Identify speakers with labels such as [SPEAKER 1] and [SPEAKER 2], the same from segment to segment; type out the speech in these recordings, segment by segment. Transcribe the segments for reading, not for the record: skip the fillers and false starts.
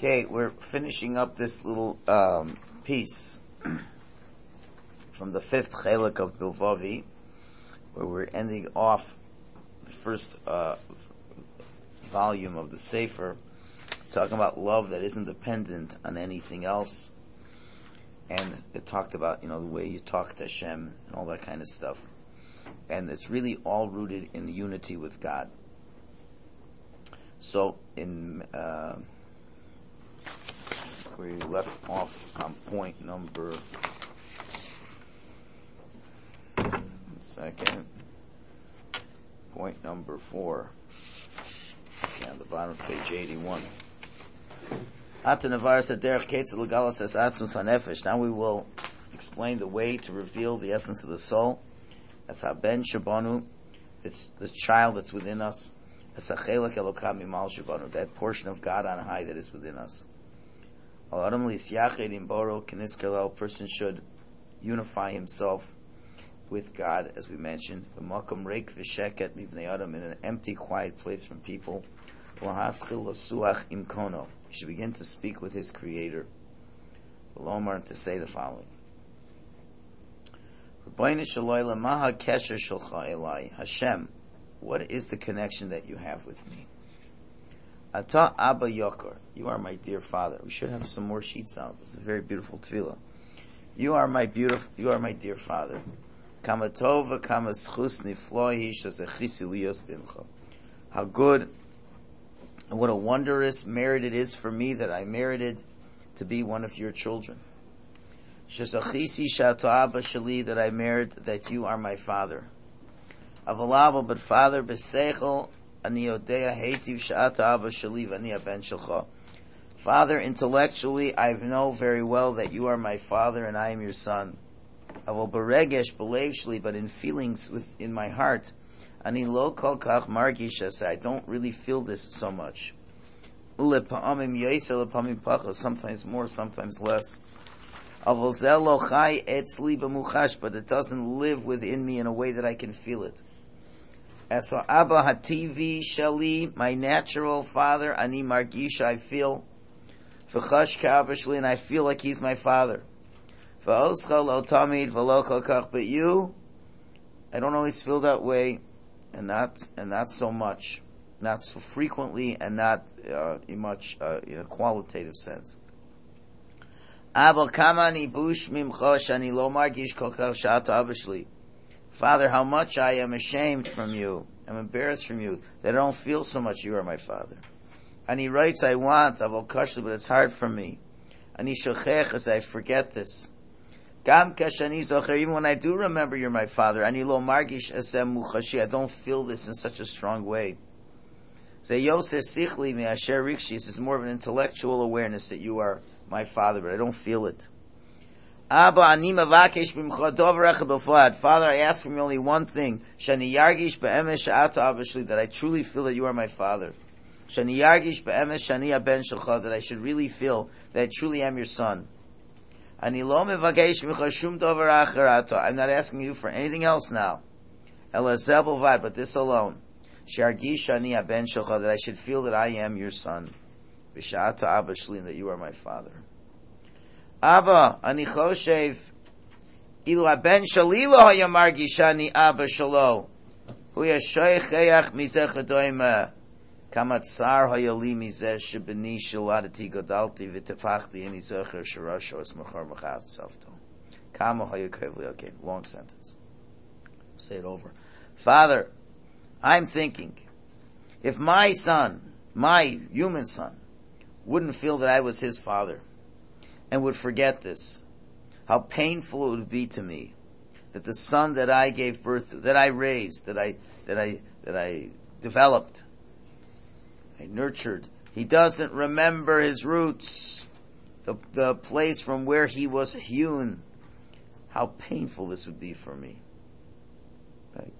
[SPEAKER 1] Okay, we're finishing up this little piece from the fifth chelek of Bilvavi, where we're ending off the first volume of the Sefer, talking about love that isn't dependent on anything else. And it talked about, the way you talk to Hashem and all that kind of stuff. And it's really all rooted in unity with God. So, we left off on point number... Point number 4. Okay, on the bottom of page 81. Now we will explain the way to reveal the essence of the soul. As haben shabanu, it's the child that's within us. As hachelak elokam mimal shabanu, that portion of God on high that is within us. Al adam lisyached im boro k'niskelel, person should unify himself with God, as we mentioned. B'makom reik v'sheket mivnei adam, in an empty, quiet place from people. L'haskil l'suach imkono, he should begin to speak with his Creator. V'lomar, to say the following: Rabbeinu Shalom, maha kesher shalcha elai. Hashem, what is the connection that you have with me? Ata Abba Yokar, you are my dear Father. We should have some more sheets out. This is a very beautiful tefillah. You are my dear Father. Kama tova, kama schus niflohi shazechisi liyos bimcha. How good and what a wondrous merit it is for me that I merited to be one of your children. Shazechisi shato Abba shali, that I merit that you are my Father. Avalava, but Father, besechel ani odea heitiv shato Abba shali v'ani aben shelcha. Father, intellectually, I know very well that you are my Father and I am your Son. Aval beregesh belev, but in feelings in my heart, ani lo kol kach margish, I don't really feel this so much. Ulepa'amim yosel, lepa'amim pacha, sometimes more, sometimes less. Aval zel lo chai etzli b'muchash, but it doesn't live within me in a way that I can feel it. As Abba hativi shali, my natural father, ani margish, I feel. V'chash ka'abba shali, and I feel like he's my father. V'oscha lo tamid v'lo kol kach, but you, I don't always feel that way, and not so much, not so frequently, and not much in a qualitative sense. Abba kama ni bush mimcha shani lo margish kol kach sha'ata Abba shli. Father, how much I am ashamed from you, I'm embarrassed from you, that I don't feel so much you are my Father. And he writes, I want, avol kashli, but it's hard for me. And he shochech, as I forget this. Gam kashani zocher, even when I do remember you're my Father, ani lo margish esem muchashi, I don't feel this in such a strong way. Ze yoser sichli mi asher rikshi, this is more of an intellectual awareness that you are my Father, but I don't feel it. Abba ani mavakesh b'mcha dov echad b'fuad. Father, I ask from you only one thing, shani yargish be'emes she'ata Abba shli, that I truly feel that you are my Father. Shani yargish be'emes shani aben shelcha, that I should really feel that I truly am your son. Ani lo mevakesh b'mcha shum dover acher ato. I'm not asking you for anything else now. Ela zeh b'lvad, but this alone. She'argish shani aben shelcha, that I should feel that I am your son. V'she'ata Abba shli, and that you are my Father. Abba, ani choshev, ilu aben shali lo haya margish ani Abba shalo, hu yashoich chayach mizeh chadoyma, kama tsar haya li mizeh shebeni shaladati godalti v'tefachti ani zocher sharasho es machar machat safto. Kama haya kevli, okay, long sentence. Say it over. Father, I'm thinking, if my son, my human son, wouldn't feel that I was his father, and would forget this, how painful it would be to me that the son that I gave birth to, that I raised, that I developed, I nurtured, he doesn't remember his roots, the place from where he was hewn. How painful this would be for me. Right?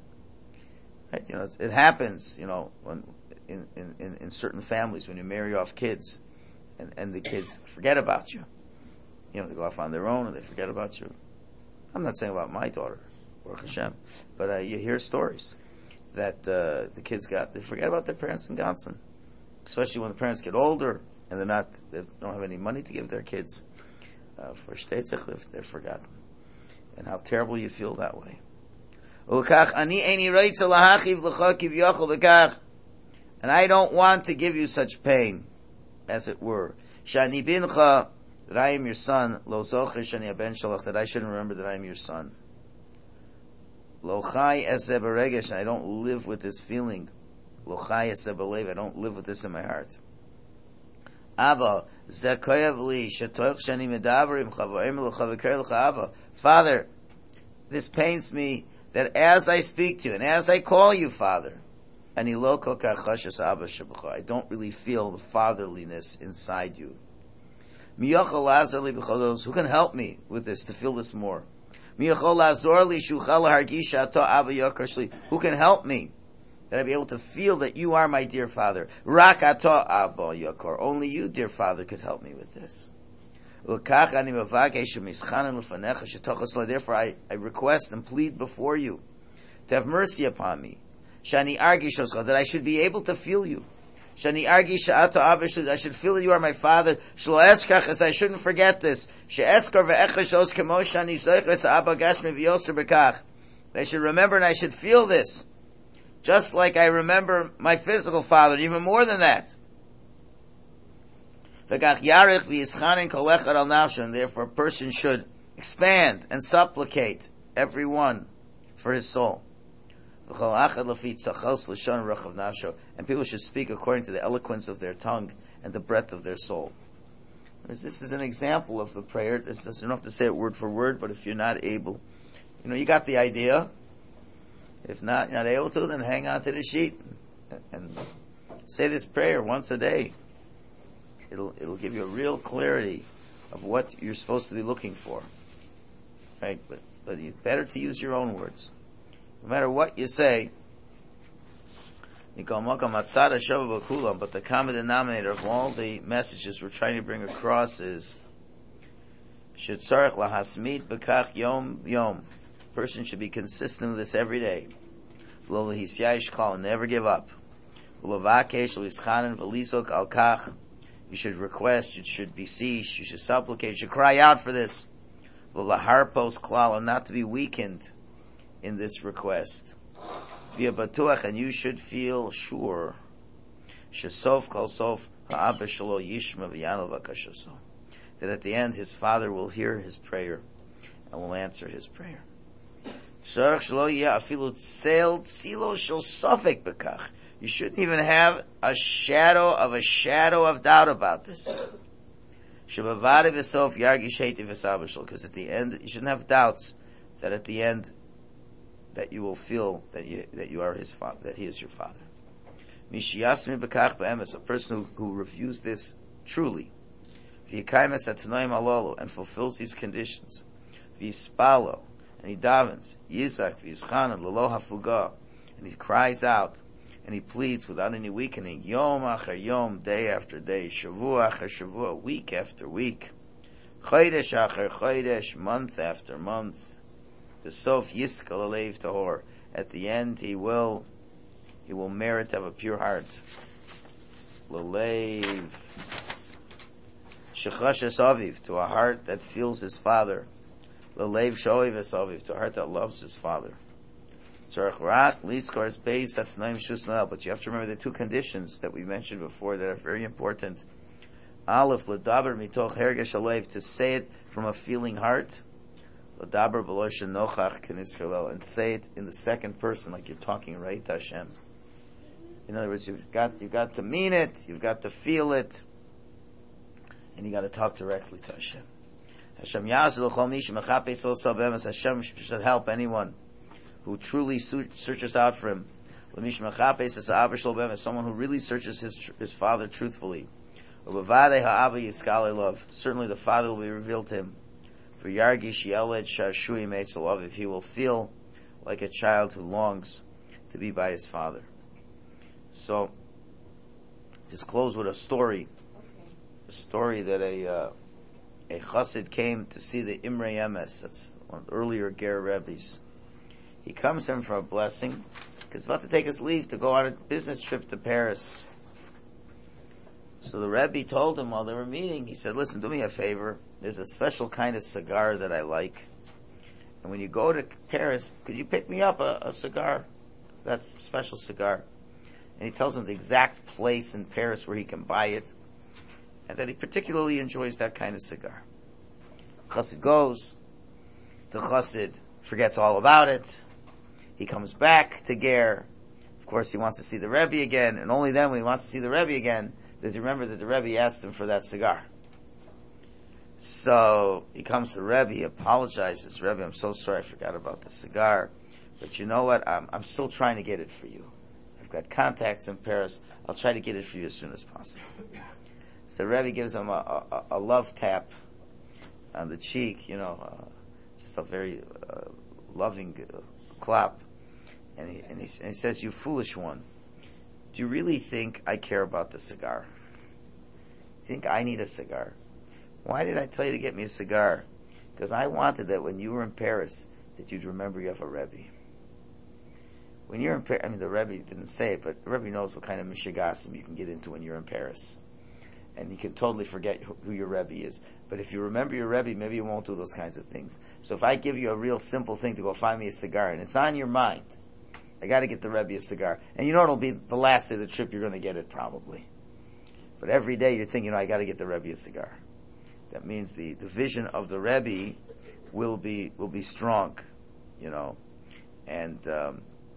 [SPEAKER 1] It happens, when in certain families when you marry off kids, and the kids forget about you. They go off on their own and they forget about you. I'm not saying about my daughter, Baruch Hashem, but you hear stories that the kids they forget about their parents in Gonson. Especially when the parents get older and they don't have any money to give their kids for shteitzach if they're forgotten, and how terrible you feel that way. And I don't want to give you such pain, as it were. Shani bincha, that I am your son. Lo zocher shani aben shalach, that I shouldn't remember that I am your son. Lo chai eseh beregesh, and I don't live with this feeling. Lo chai eseh belev, I don't live with this in my heart. Abba, zeh koyev li, shetoich shani medaber imcha, v'oim lecha v'ker lecha Abba. Father, this pains me that as I speak to you, and as I call you Father, I don't really feel the fatherliness inside you. Who can help me with this, to feel this more? Who can help me that I be able to feel that you are my dear Father? Only you, dear Father, could help me with this. Therefore I request and plead before you to have mercy upon me. Shani argish that I should be able to feel you. Shani argish that I should feel that you are my Father. Shlo eskach, as I shouldn't forget this. She'eskar ve'echashos kemo shani zoiches abba gashmi v'yoser bekach. I should remember and I should feel this, just like I remember my physical father, even more than that. V'kach yarich v'yischanin kol echad al nafsho, and therefore a person should expand and supplicate everyone for his soul. And people should speak according to the eloquence of their tongue and the breadth of their soul. This is an example of the prayer. You don't have to say it word for word, but if you're not able, you got the idea. If not, you're not able to, then hang on to the sheet and say this prayer once a day. It'll give you a real clarity of what you're supposed to be looking for. Right? But it's better to use your own words. No matter what you say, but the common denominator of all the messages we're trying to bring across is person should be consistent with this every day. Never give up. You should request, you should beseech, you should supplicate, you should cry out for this. Not to be weakened in this request. And you should feel sure that at the end his father will hear his prayer and will answer his prayer. You shouldn't even have a shadow of doubt about this. Because at the end, you shouldn't have doubts that at the end that you will feel that you are his father, that he is your father. A person who refused this truly, and fulfills these conditions, and he davens, and he cries out, and he pleads without any weakening, yom achar yom, day after day, shavua achar shavua, week after week, chodesh achar chodesh, month after month. The sof yiskal alev tahor. At the end, he will merit to have a pure heart. Lalev shechashes aviv, to a heart that feels his father. Lalev shoiv es aviv, to a heart that loves his father. Tzarech rak liskar es beis, that's naim shus noel. But you have to remember the two conditions that we mentioned before that are very important. Aleph ledaber mitoch hergesh alev, to say it from a feeling heart. And say it in the second person, like you're talking right to Hashem. In other words, you've got to mean it, you've got to feel it, and you got to talk directly to Hashem. Hashem should help anyone who truly searches out for him. Someone who really searches his father truthfully. Certainly the father will be revealed to him. For Yargish Yeled Shashui Meitzelov, if he will feel like a child who longs to be by his father. So, just close with a story. A story that a chassid came to see the Imrei Emes. That's one of the earlier Ger Rebbes. He comes to him for a blessing, because he's about to take his leave to go on a business trip to Paris. So the Rebbe told him while they were meeting, he said, listen, do me a favor. There's a special kind of cigar that I like. And when you go to Paris, could you pick me up a cigar? That special cigar. And he tells him the exact place in Paris where he can buy it. And that he particularly enjoys that kind of cigar. Chassid goes. The Chassid forgets all about it. He comes back to Ger. Of course, he wants to see the Rebbe again. And only then, when he wants to see the Rebbe again, does he remember that the Rebbe asked him for that cigar. So he comes to the Rebbe, he apologizes. Rebbe, I'm so sorry I forgot about the cigar. But you know what? I'm still trying to get it for you. I've got contacts in Paris. I'll try to get it for you as soon as possible. So Rebbe gives him a love tap on the cheek, just a very loving clap. And he says, you foolish one. Do you really think I care about the cigar? You think I need a cigar? Why did I tell you to get me a cigar? Because I wanted that when you were in Paris, that you'd remember you have a Rebbe. When you're in Paris, the Rebbe didn't say it, but the Rebbe knows what kind of mishigasim you can get into when you're in Paris. And you can totally forget who your Rebbe is. But if you remember your Rebbe, maybe you won't do those kinds of things. So if I give you a real simple thing to go find me a cigar, and it's on your mind, I gotta get the Rebbe a cigar. And it'll be the last day of the trip you're gonna get it probably. But every day you're thinking, I gotta get the Rebbe a cigar. That means the vision of the Rebbe will be strong, and the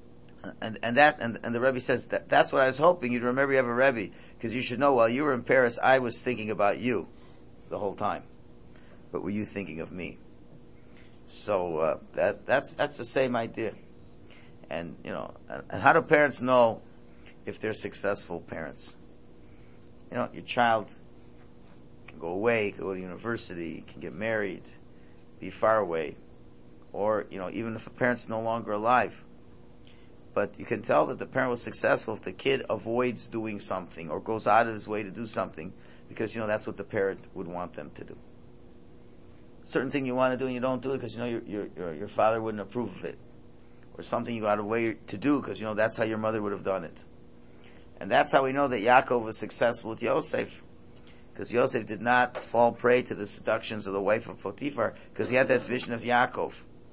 [SPEAKER 1] Rebbe says that's what I was hoping you'd remember you have a Rebbe, because you should know while you were in Paris I was thinking about you the whole time. But were you thinking of me? So that's the same idea. And and how do parents know if they're successful parents? Your child can go away, can go to university, can get married, be far away, or even if a parent's no longer alive. But you can tell that the parent was successful if the kid avoids doing something or goes out of his way to do something, because that's what the parent would want them to do. Certain thing you want to do and you don't do it because your father wouldn't approve of it, or something you got out of the way to do because that's how your mother would have done it. And that's how we know that Yaakov was successful with Yosef, because Yosef did not fall prey to the seductions of the wife of Potiphar, because he had that vision of Yaakov.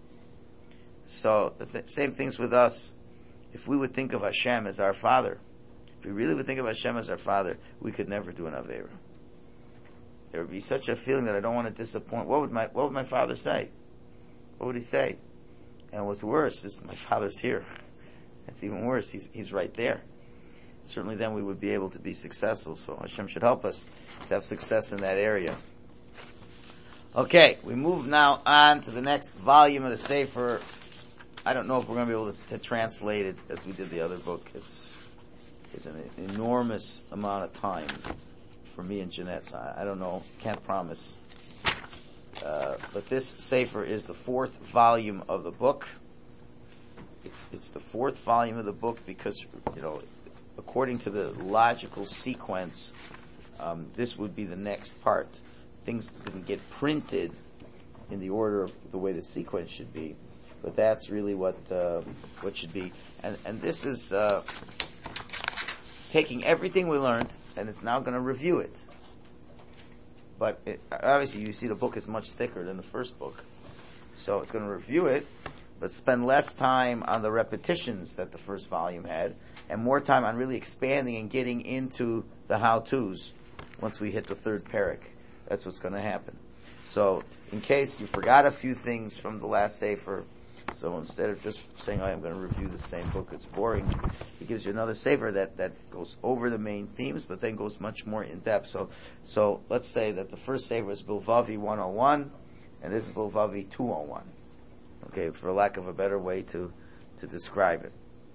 [SPEAKER 1] So same things with us. If we would think of Hashem as our Father, if we really would think of Hashem as our Father, we could never do an Aveira. There would be such a feeling that I don't want to disappoint. What would my father say? What would he say? And what's worse is my father's here. That's even worse. He's right there. Certainly then we would be able to be successful. So Hashem should help us to have success in that area. Okay, we move now on to the next volume of the Sefer. I don't know if we're going to be able to translate it as we did the other book. It's an enormous amount of time for me and Jeanette. So I don't know, can't promise. But this Sefer is the fourth volume of the book. It's the fourth volume of the book because, according to the logical sequence, this would be the next part. Things didn't get printed in the order of the way the sequence should be, but that's really what should be. And this is taking everything we learned, and it's now going to review it. But obviously, you see the book is much thicker than the first book, so it's going to review it, but spend less time on the repetitions that the first volume had, and more time on really expanding and getting into the how-tos once we hit the third parak. That's what's going to happen. So, in case you forgot a few things from the last Sefer, so instead of just saying, I'm going to review the same book, it's boring, he gives you another Sefer that goes over the main themes, but then goes much more in depth. So let's say that the first Sefer is Bilvavi 101, and this is Bilvavi 201. Okay, for lack of a better way to describe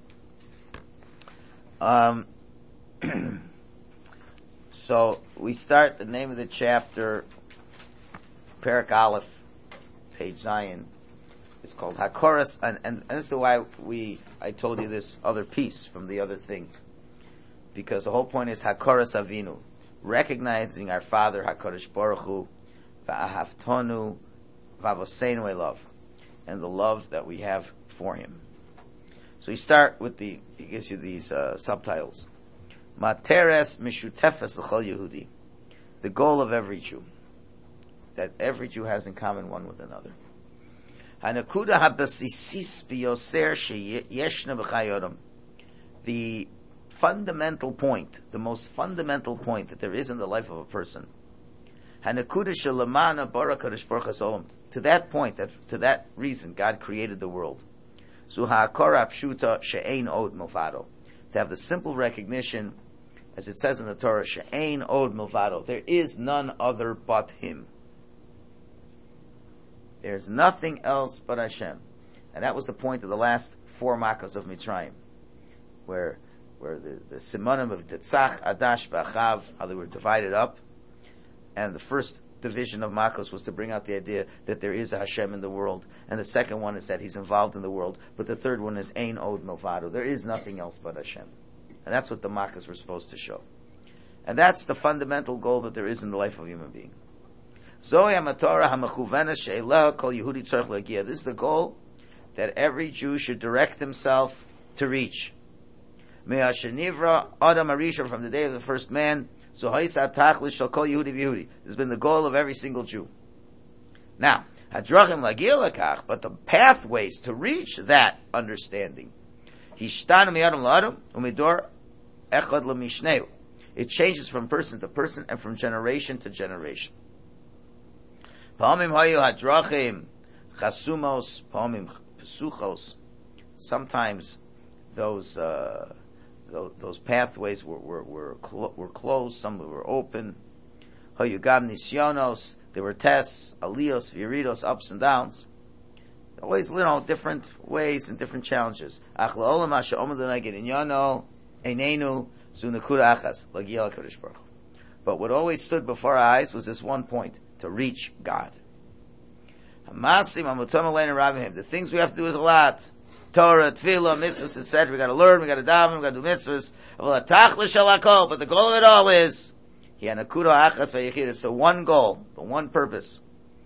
[SPEAKER 1] it. So we start the name of the chapter, Parak Aleph, page Zion. It's called Hakoras, and this is why I told you this other piece from the other thing. Because the whole point is Hakoras Avinu, recognizing our Father, HaKadosh Baruch Hu, Va'ahavtonu, V'avoseinu Elav, and the love that we have for Him. So you start with he gives you these subtitles. Materes mishutefes l'chol Yehudi. The goal of every Jew. That every Jew has in common one with another. Hanakuda habasisis biyoser sheyeshna b'chayodam. The fundamental point, the most fundamental point that there is in the life of a person. Hanakuda shalamana barakadosh baruch hasolam. To that point, to that reason, God created the world. Suha korah pshuta she'ein od milvado. To have the simple recognition, as it says in the Torah, she'ein od milvado. There is none other but Him. There's nothing else but Hashem. And that was the point of the last 4 makkos of Mitzrayim, where the simonim of Tetzach, Adash, B'achav, how they were divided up. And the first division of makkos was to bring out the idea that there is a Hashem in the world. And the second one is that He's involved in the world. But the third one is Ein Od Milvado. There is nothing else but Hashem. And that's what the makkos were supposed to show. And that's the fundamental goal that there is in the life of a human being. This is the goal that every Jew should direct himself to reach. From the day of the first man, this has been the goal of every single Jew. Now, but the pathways to reach that understanding, it changes from person to person and from generation to generation. Sometimes those pathways were closed, some were open. There were tests, aliyos, viridos, ups and downs. Always, different ways and different challenges. But what always stood before our eyes was this one point: to reach God. The things we have to do is a lot. Torah, tefillah, mitzvahs, etc. We got to learn, we got to daven, we got to do mitzvahs. But the goal of it all is it's the one goal, the one purpose: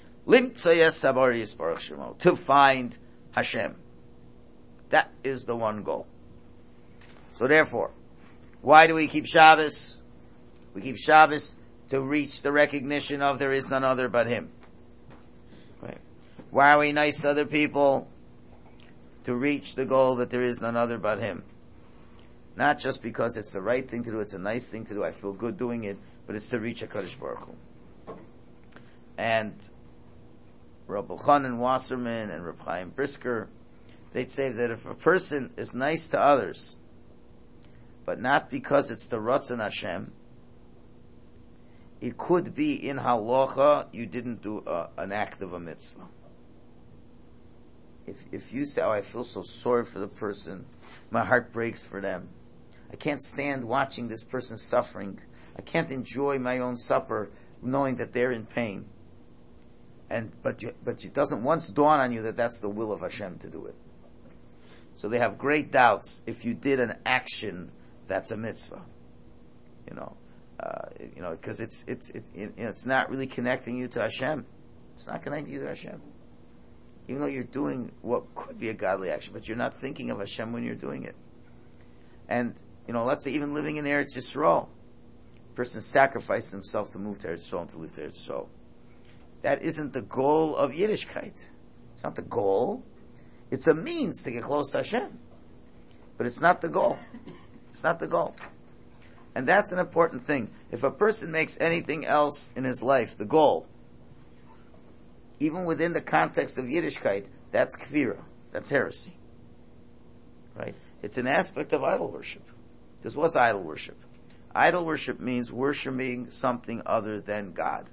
[SPEAKER 1] to find Hashem. That is the one goal. So therefore, why do we keep Shabbos? We keep Shabbos to reach the recognition of there is none other but Him. Right? Why are we nice to other people? To reach the goal that there is none other but Him. Not just because it's the right thing to do, it's a nice thing to do, I feel good doing it, but it's to reach HaKadosh Baruch Hu. And Rabbi Chanan Wasserman and Rabbi Chaim Brisker, they'd say that if a person is nice to others, but not because it's the Ratzon Hashem, it could be in halacha you didn't do an act of a mitzvah. If you say, "Oh, I feel so sorry for the person, my heart breaks for them. I can't stand watching this person suffering. I can't enjoy my own supper knowing that they're in pain." But it doesn't once dawn on you that that's the will of Hashem to do it. So they have great doubts if you did an action that's a mitzvah. Because it's not really connecting you to Hashem. It's not connecting you to Hashem. Even though you're doing what could be a godly action, but you're not thinking of Hashem when you're doing it. And, let's say even living in Eretz Yisrael, a person sacrificed himself to move to Eretz Yisrael and to live to Eretz Yisrael. That isn't the goal of Yiddishkeit. It's not the goal. It's a means to get close to Hashem. But it's not the goal. It's not the goal. And that's an important thing. If a person makes anything else in his life the goal, even within the context of Yiddishkeit, that's kfira. That's heresy. Right? It's an aspect of idol worship. Because what's idol worship? Idol worship means worshiping something other than God.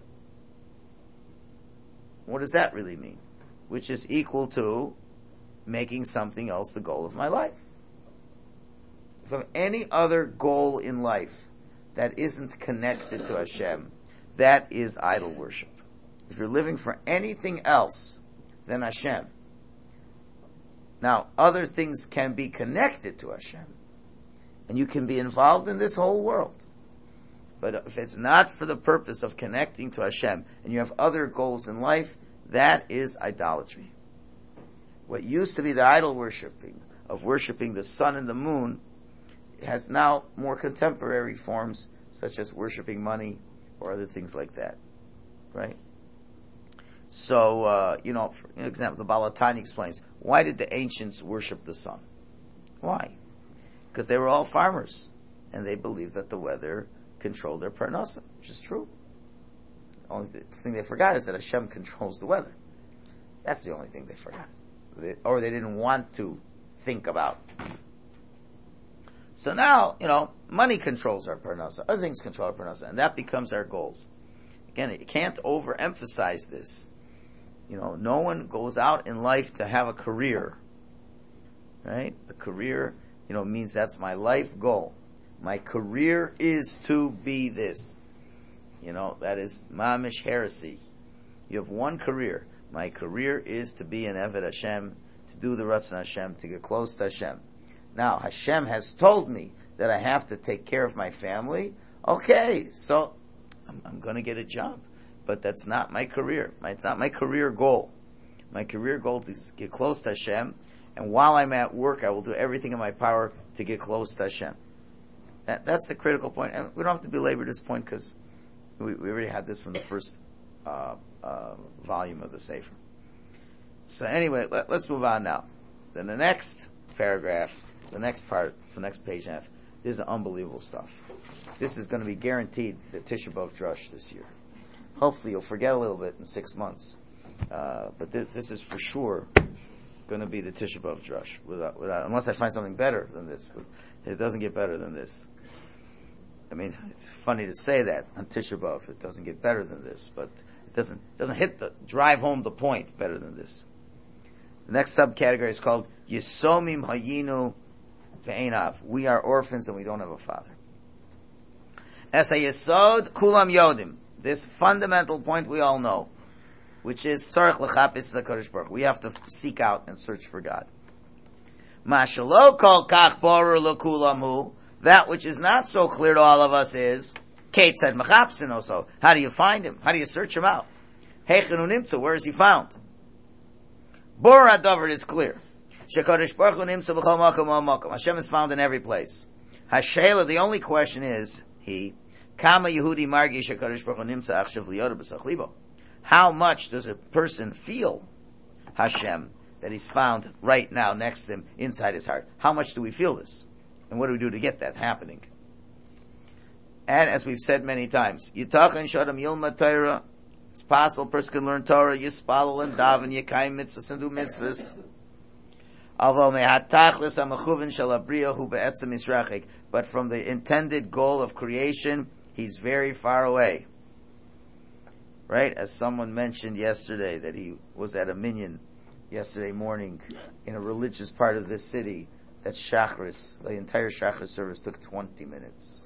[SPEAKER 1] What does that really mean? Which is equal to making something else the goal of my life. If I have any other goal in life that isn't connected to Hashem, that is idol worship. If you're living for anything else than Hashem, now other things can be connected to Hashem, and you can be involved in this whole world. But if it's not for the purpose of connecting to Hashem, and you have other goals in life, that is idolatry. What used to be the idol worshiping, of worshiping the sun and the moon, has now more contemporary forms, such as worshiping money or other things like that, right? So, for example, the Balatani explains, why did the ancients worship the sun? Why? Because they were all farmers, and they believed that the weather controlled their parnasa, which is true. The only thing they forgot is that Hashem controls the weather. That's the only thing they forgot. Or they didn't want to think about. So now, money controls our parnasa. Other things control our parnasa, and that becomes our goals. Again, you can't overemphasize this. No one goes out in life to have a career, right? A career, means that's my life goal. My career is to be this. That is mamish heresy. You have one career. My career is to be an Eved Hashem, to do the Ratzon Hashem, to get close to Hashem. Now, Hashem has told me that I have to take care of my family. Okay, so I'm going to get a job. But that's not my career. It's not my career goal. My career goal is to get close to Hashem. And while I'm at work, I will do everything in my power to get close to Hashem. That's the critical point. And we don't have to belabor this point because we already had this from the first volume of the Sefer. So anyway, let's move on now. Then the next paragraph, the next part, the next page and a half, this is unbelievable stuff. This is going to be guaranteed the Tisha B'Av Drush this year. Hopefully you'll forget a little bit in 6 months. But this is for sure going to be the Tisha B'Av Drush. Without, unless I find something better than this. But it doesn't get better than this. I mean, it's funny to say that on Tisha B'Av. It doesn't get better than this. But it doesn't drive home the point better than this. The next subcategory is called Yisomim Hayinu Ve'einav. We are orphans and we don't have a father. Esa Yesod Kulam Yodim. This fundamental point we all know, which is tzarich l'chapis HaKadosh Baruch Hu. We have to seek out and search for God. Mashalo kol kach borur l'kulam hu. That which is not so clear to all of us is Keitzad machapsin also. How do you find him? How do you search him out? Heichenu nimtzu. Where is he found? Bor hadavar is clear. Shekadosh Baruch Hu nimtzu b'chol makom u'makom. Hashem is found in every place. Hashela. The only question is Kama Yehudi Margi Shekadosh Baruch Hu nimtza achshav liyoda b'sach libo. How much does a person feel Hashem, that he's found right now next to him inside his heart? How much do we feel this? And what do we do to get that happening? And as we've said many times, Yitachan Shadam Yilma Torah. It's possible a person can learn Torah, Yispalal and Daven, Yekayim mitzvahs and do mitzvahs. But from the intended goal of creation, he's very far away. Right? As someone mentioned yesterday, that he was at a minyan yesterday morning in a religious part of this city, that Shachris, the entire Shachris service took 20 minutes.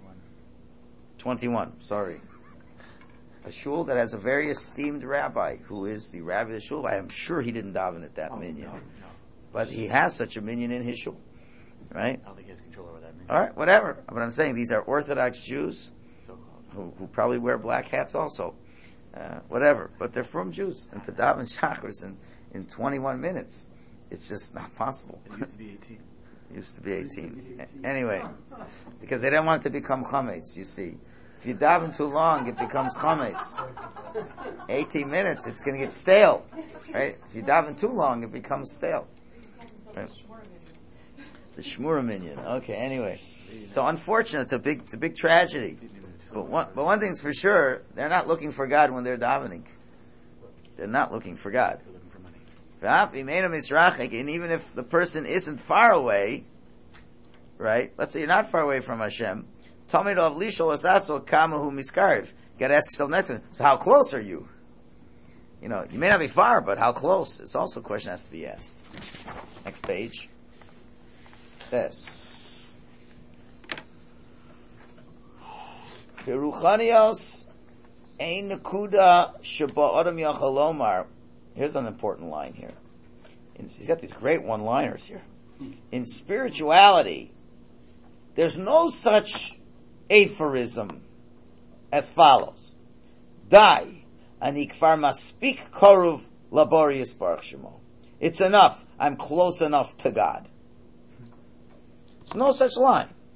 [SPEAKER 1] 21, sorry. A shul that has a very esteemed rabbi, who is the rabbi of the shul. I am sure he didn't daven at that minyan. No. But he has such a minyan in his shul. Right?
[SPEAKER 2] I don't think he has control over that minyan.
[SPEAKER 1] Alright, whatever. But I'm saying these are Orthodox Jews who probably wear black hats also. Whatever. But they're from Jews. And to daven Shachris in 21 minutes, it's just not possible.
[SPEAKER 2] It used to be 18.
[SPEAKER 1] Used to be 18. Anyway, because they didn't want it to become chametz, you see. If you daven too long, it becomes chametz. 18 minutes, it's going to get stale. Right? If you daven too long, it becomes stale. Right? The Shmura minyan. Okay, anyway. So unfortunate, it's a big tragedy. But one thing's for sure, they're not looking for God when they're davening. They're not looking for God.
[SPEAKER 2] They're looking for money.
[SPEAKER 1] And even if the person isn't far away, right? Let's say you're not far away from Hashem. Talmid of Lishol Asaso Kamahu Miskarv. You gotta ask yourself next one, so how close are you? You may not be far, but how close? It's also a question that has to be asked. Next page. This. Peruchanios ein nekuda sheba adam yachalomar. Here's an important line here. He's got these great one-liners here. In spirituality, there's no such aphorism as follows. Dai, ani kfar maspik koruv laborius baruch shemo. It's enough. I'm close enough to God. There's no such line.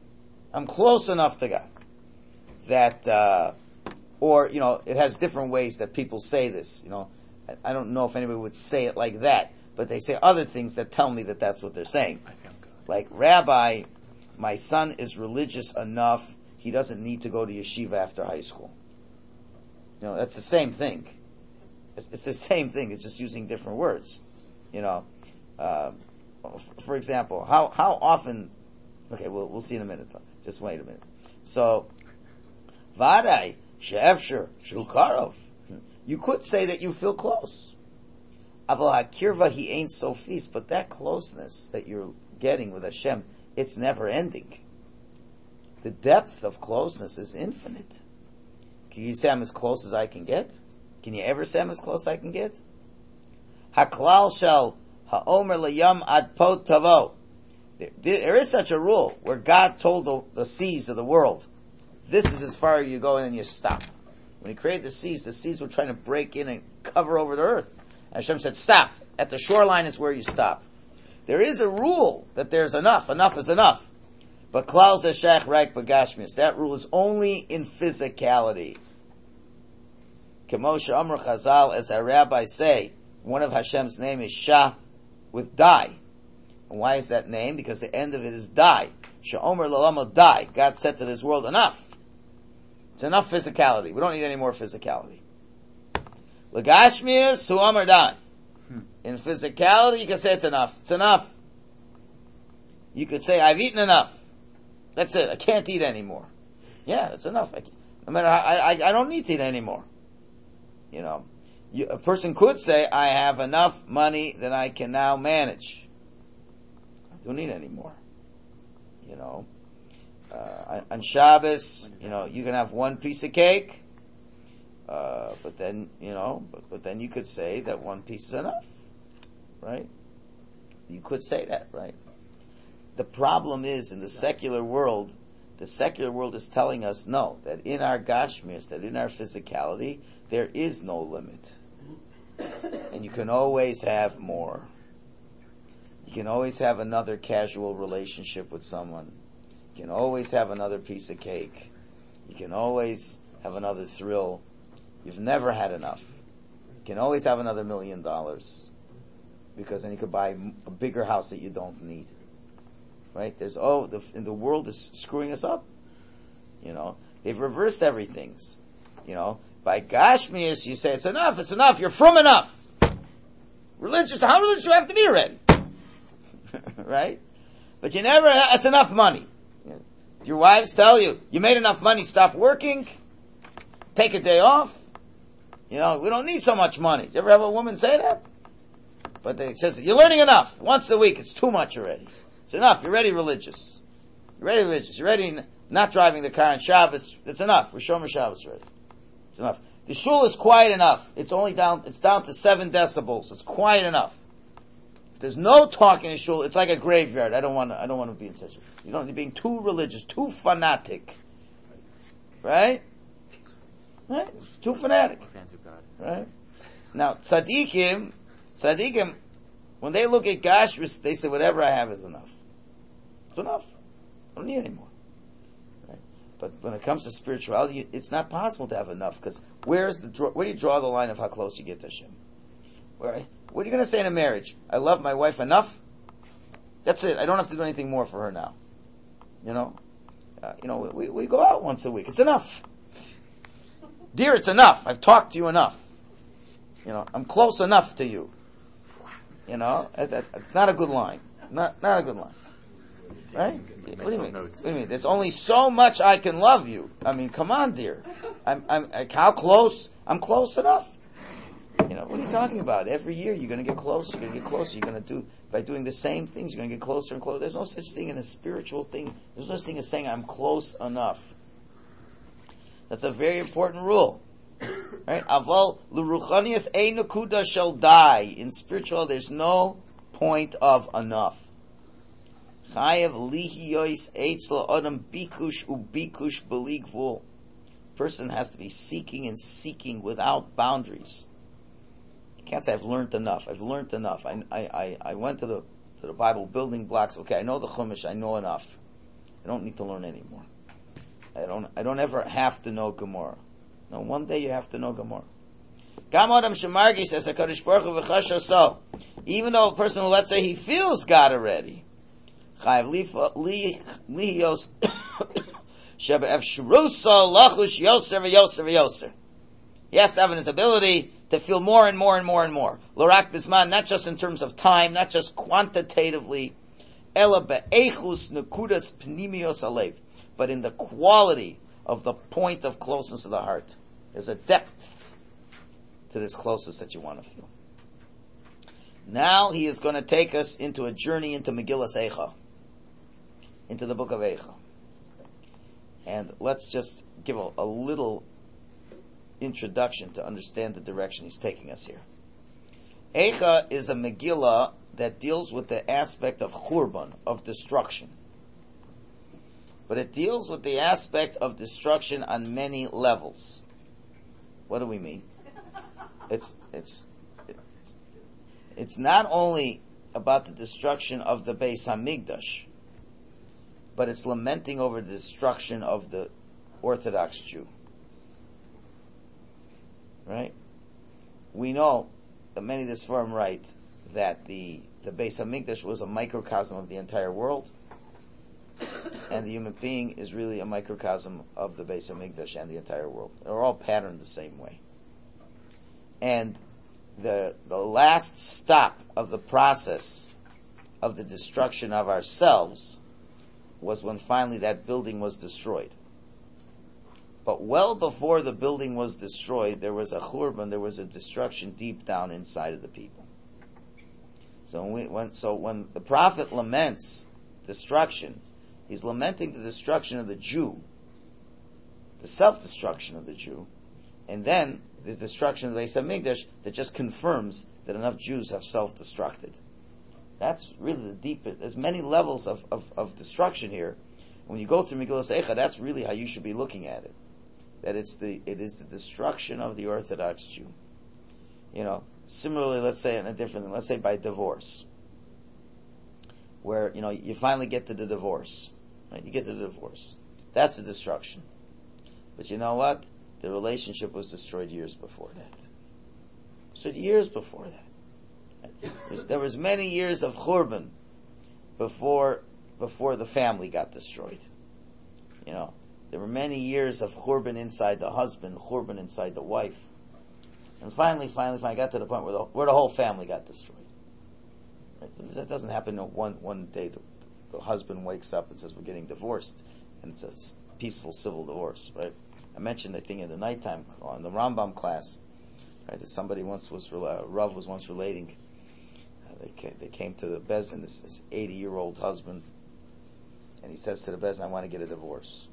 [SPEAKER 1] I'm close enough to God. That, or, it has different ways that people say this, I don't know if anybody would say it like that, but they say other things that tell me that that's what they're saying. Like, Rabbi, my son is religious enough, he doesn't need to go to yeshiva after high school. That's the same thing. It's the same thing, it's just using different words. For example, how often, okay, we'll see in a minute though. Just wait a minute. So, Vadai, she'efsher, shulkarov. You could say that you feel close. Aval hakirva he ain't so feast, but that closeness that you're getting with Hashem, it's never ending. The depth of closeness is infinite. Can you say I'm as close as I can get? Can you ever say I'm as close as I can get? Haklal shel ha'omer layam ad pot tavo. There is such a rule where God told the seas of the world, this is as far as you go and then you stop. When he created the seas were trying to break in and cover over the earth. And Hashem said, stop. At the shoreline is where you stop. There is a rule that there's enough. Enough is enough. But klal zeshach raik bagashmius. That rule is only in physicality. Kemosha Amr Chazal, as our rabbis say, one of Hashem's name is Shah with die. And why is that name? Because the end of it is die. Sha'omer lalamo die. God said to this world, enough. It's enough physicality. We don't need any more physicality. L'gashmius hu Amr die. In physicality, you can say it's enough. It's enough. You could say, I've eaten enough. That's it. I can't eat anymore. Yeah, that's enough. No matter how, I don't need to eat anymore. A person could say, I have enough money that I can now manage. I don't need any more. On Shabbos, you can have one piece of cake, but then you could say that one piece is enough, right? You could say that, right? The problem is, in the secular world is telling us, no, that in our gashmius, that in our physicality, there is no limit. And you can always have more. You can always have another casual relationship with someone. You can always have another piece of cake. You can always have another thrill. You've never had enough. You can always have another $1 million. Because then you could buy a bigger house that you don't need. Right? The world is screwing us up. They've reversed everything. By Gashmias, you say, it's enough, you're from enough. Religious, how religious do you have to be already? Right? But it's enough money. Your wives tell you, you made enough money, stop working, take a day off. We don't need so much money. Did you ever have a woman say that? But it says, you're learning enough. Once a week, it's too much already. It's enough, you're already religious. You're already not driving the car on Shabbos. It's enough. We're Shomer Shabbos already. It's enough. The shul is quiet enough. It's down to 7 decibels. It's quiet enough. If there's no talking in shul, it's like a graveyard. I don't want to be in such you're being too religious, too fanatic. Right? Right? Too fanatic. Right? Now, tzaddikim, when they look at Gashmis, they say, whatever I have is enough. It's enough. I don't need any more. Right? But when it comes to spirituality, it's not possible to have enough, because where do you draw the line of how close you get to Hashem? What are you going to say in a marriage? I love my wife enough? That's it. I don't have to do anything more for her now. We go out once a week. It's enough. Dear, it's enough. I've talked to you enough. I'm close enough to you. It's not a good line. Not a good line. Right? What do you mean? There's only so much I can love you. I mean, come on, dear. How close? I'm close enough. What are you talking about? Every year you're going to get closer. You're going to get closer. You're going to by doing the same things, you're going to get closer and closer. There's no such thing in a spiritual thing. There's no such thing as saying I'm close enough. That's a very important rule. Right? Aval l'ruchanias ein nakuda shall die. In spiritual, there's no point of enough. Chayev lihiyois eitzla adam bikush ubikush beligvul. Person has to be seeking and seeking without boundaries. You can't say I've learned enough. I went to the Bible building blocks. Okay, I know the Chumash. I know enough. I don't need to learn anymore. I don't ever have to know Gemara. No, one day you have to know Gemara. Even though a person who, let's say, he feels God already, he has to have his ability to feel more and more and more and more. Lorak bisman, not just in terms of time, not just quantitatively, but in the quality of the point of closeness of the heart. There's a depth to this closeness that you want to feel. Now he is going to take us into a journey into Megillas Eicha, into the book of Eicha. And let's just give a little introduction to understand the direction he's taking us here. Eicha is a Megillah that deals with the aspect of Churban, of destruction. But it deals with the aspect of destruction on many levels. What do we mean? It's not only about the destruction of the Beis Hamikdash, but it's lamenting over the destruction of the Orthodox Jew. Right? We know that many of the Sfarim write that the Beis Hamikdash was a microcosm of the entire world, and the human being is really a microcosm of the Beis Hamikdash and the entire world. They're all patterned the same way. And the last stop of the process of the destruction of ourselves was when finally that building was destroyed. But well before the building was destroyed, there was a churban, there was a destruction deep down inside of the people. So when the prophet laments destruction, he's lamenting the destruction of the Jew, the self-destruction of the Jew, and then the destruction of the Beis Hamikdash that just confirms that enough Jews have self-destructed. That's really the deep. There's many levels of destruction here. When you go through Megillas Eicha, that's really how you should be looking at it. That it is the destruction of the Orthodox Jew. Similarly, let's say let's say by divorce, where you finally get to the divorce, right? You get to the divorce. That's the destruction. But you know what? The relationship was destroyed years before that. So years before that, there was many years of churban before the family got destroyed. There were many years of churban inside the husband, churban inside the wife, and finally got to the point where the whole family got destroyed. Right? That doesn't happen one day. The husband wakes up and says, "We're getting divorced," and it's a peaceful civil divorce, right? I mentioned the thing in the nighttime in the Rambam class, right? That somebody Rav was once relating. They came to the Bezin, this 80-year-old husband, and he says to the Bezin, "I want to get a divorce."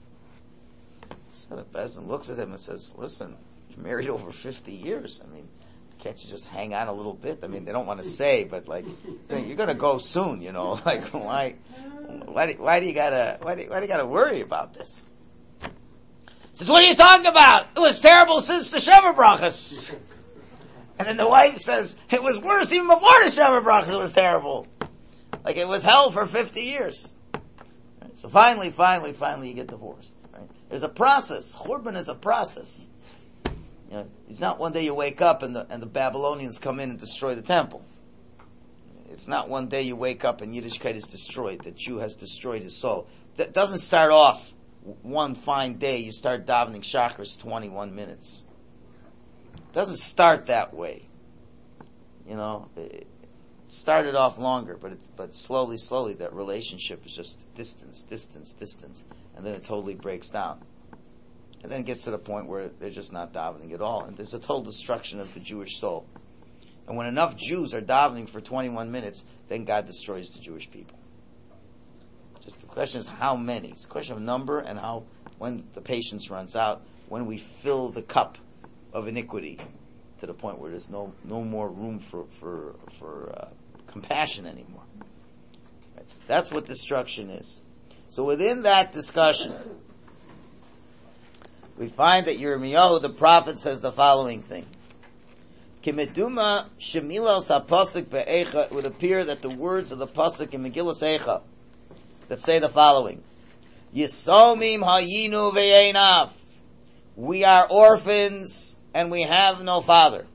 [SPEAKER 1] So the Bezin looks at him and says, "Listen, you're married over 50 years. I mean, can't you just hang on a little bit? I mean, they don't want to say, but you're going to go soon, Like, why do you gotta worry about this?" He says, "What are you talking about? It was terrible since the Sheva Brachas." And then the wife says, "It was worse even before the Sheva Brachas. It was terrible. Like it was hell for 50 years." Right? So finally, you get divorced. Right? There's a process. Churban is a process. It's not one day you wake up and the Babylonians come in and destroy the temple. It's not one day you wake up and Yiddishkeit is destroyed. The Jew has destroyed his soul. That doesn't start off one fine day. You start davening Shachris 21 minutes. It doesn't start that way. It started off longer, but slowly that relationship is just distance, and then it totally breaks down. And then it gets to the point where they're just not davening at all, and there's a total destruction of the Jewish soul. And when enough Jews are davening for 21 minutes, then God destroys the Jewish people. Just the question is how many. It's a question of number and how, when the patience runs out, when we fill the cup of iniquity to the point where there's no more room for compassion anymore. Right? That's what destruction is. So within that discussion, we find that Yirmiyahu, the prophet, says the following thing. Kimeduma shemilos hapasuk be'echa. It would appear that the words of the pasuk in Megillas Eicha that say the following: Yisomim hayinu ve'einav. We are orphans and we have no father.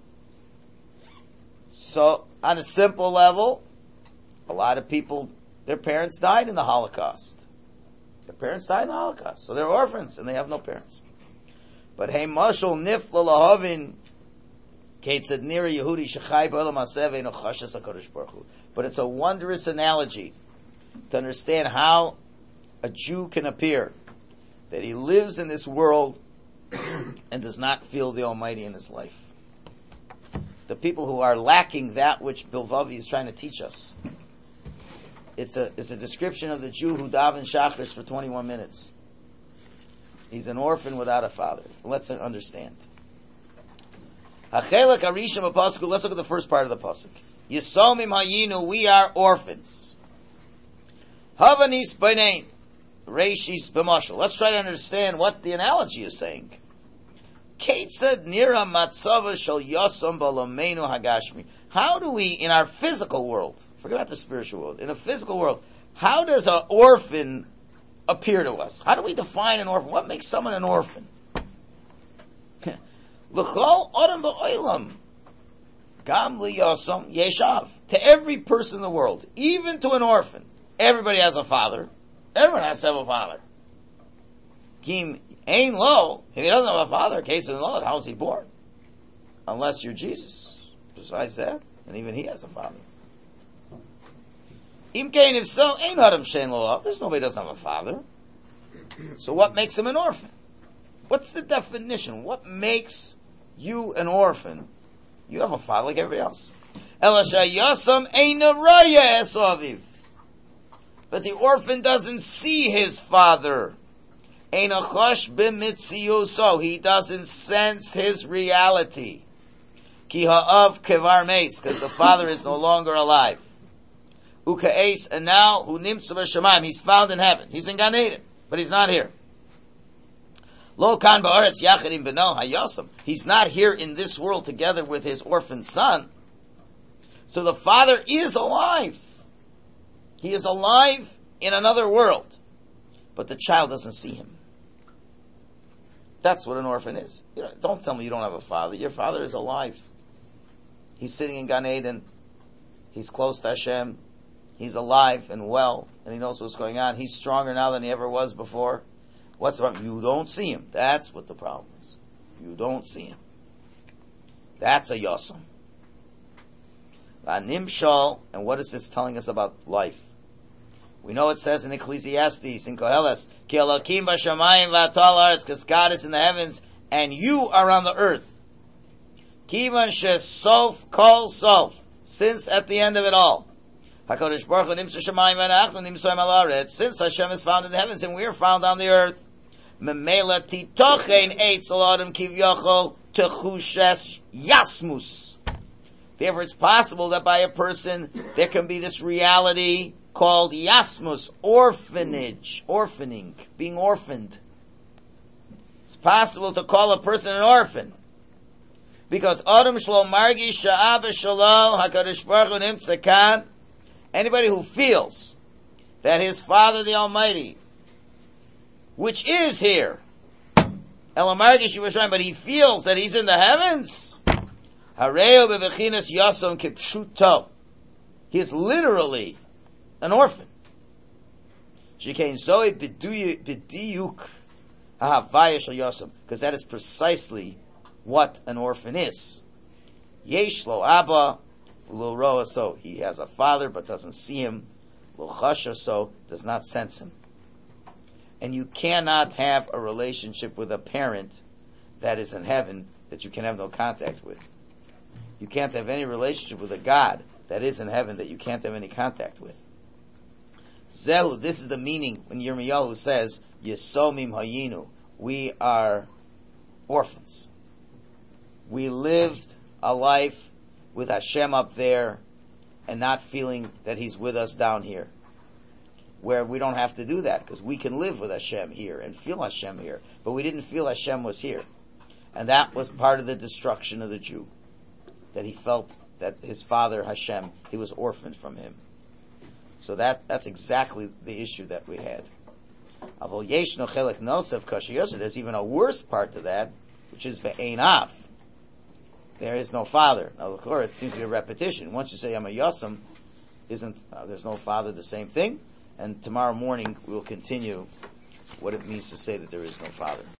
[SPEAKER 1] So, on a simple level, a lot of people, their parents died in the Holocaust. Their parents died in the Holocaust. So they're orphans and they have no parents. But hey, mashal nifla lahavin ketzad nira Yehudi shechai b'olam haseh ve'eno chashes HaKadosh Baruch Hu. But it's a wondrous analogy to understand how a Jew can appear, that he lives in this world and does not feel the Almighty in his life. The people who are lacking that which Bilvavi is trying to teach us. It's a description of the Jew who davens Shachris for 21 minutes. He's an orphan without a father. Let's understand. Hachelak Arishim Apasuk. Let's look at the first part of the pasuk. Yisomim hayinu, we are orphans. Havanis b'nein, reishis b'mashal. Let's try to understand what the analogy is saying. Ketzad nira matzava shel yosam b'lomeinu hagashmi. How do we, in our physical world, forget about the spiritual world, in a physical world, how does an orphan appear to us? How do we define an orphan? What makes someone an orphan? L'chol odom ba'olam. Gam liyosam yeshav. To every person in the world, even to an orphan, everybody has a father. Everyone has to have a father. Kim ain lo. If he doesn't have a father, case in law, how is he born? Unless you're Jesus. Besides that, and even he has a father. Im kain, if so, ain adam shein lo. There's nobody who doesn't have a father. So what makes him an orphan? What's the definition? What makes you an orphan? You have a father like everybody else. Elashayasam eina raya esaviv. But the orphan doesn't see his father. Eina chosh b'mitziuso. He doesn't sense his reality. Ki ha'av kevar meis, because the father is no longer alive. Uka'es, and now hu nimtzu b'shamayim. He's found in heaven. He's in Gan Eden, but he's not here. Lo kan ba'aretz yachad im beno hayosam. He's not here in this world together with his orphan son. So the father is alive. He is alive in another world. But the child doesn't see him. That's what an orphan is. Don't tell me you don't have a father. Your father is alive. He's sitting in Gan Eden. He's close to Hashem. He's alive and well, and he knows what's going on. He's stronger now than he ever was before. What's the problem? You don't see him. That's what the problem is. You don't see him. That's a yosam. Nimshal, and what is this telling us about life? We know it says in Ecclesiastes, in Koheles, Ki Elokim b'shamayim v'atal haaretz, because God is in the heavens, and you are on the earth. Kivan shesof kol sof, since at the end of it all, HaKadosh Baruch Hu nimtzu shamayim v'anachnu nimtzoim al haaretz, since Hashem is found in the heavens, and we are found on the earth. Memela titochein eitz al adam kivyachol techushes yasmus. Therefore, it's possible that by a person there can be this reality called yasmus, orphanage, orphaning, being orphaned. It's possible to call a person an orphan because Adam shlo margi sha'ab shalom HaKadosh Baruch Hu nimtza kan. Anybody who feels that his Father the Almighty, which is here, Elamargi Shivashayim, but he feels that he's in the heavens, Hareo bebechinas yason kipshuto. He is literally an orphan. Shikein zoe bidiyuk hahavaya shel yosem, because that is precisely what an orphan is. Yesh lo abba lo roa, so he has a father but doesn't see him. Lo chasha, so does not sense him. And you cannot have a relationship with a parent that is in heaven that you can have no contact with. You can't have any relationship with a God that is in heaven that you can't have any contact with. Zehu, this is the meaning when Yirmiyahu says, Yesomim hayinu, we are orphans. We lived a life with Hashem up there and not feeling that He's with us down here. Where we don't have to do that because we can live with Hashem here and feel Hashem here. But we didn't feel Hashem was here. And that was part of the destruction of the Jew. That he felt that his father Hashem, he was orphaned from him. So that's exactly the issue that we had. Avol yesh no chelek nosef kasher yosef. There's even a worse part to that, which is ve'ein av. There is no father. Now, of course, it seems to be a repetition. Once you say I'm a yosem, there's no father the same thing? And tomorrow morning we'll continue what it means to say that there is no father.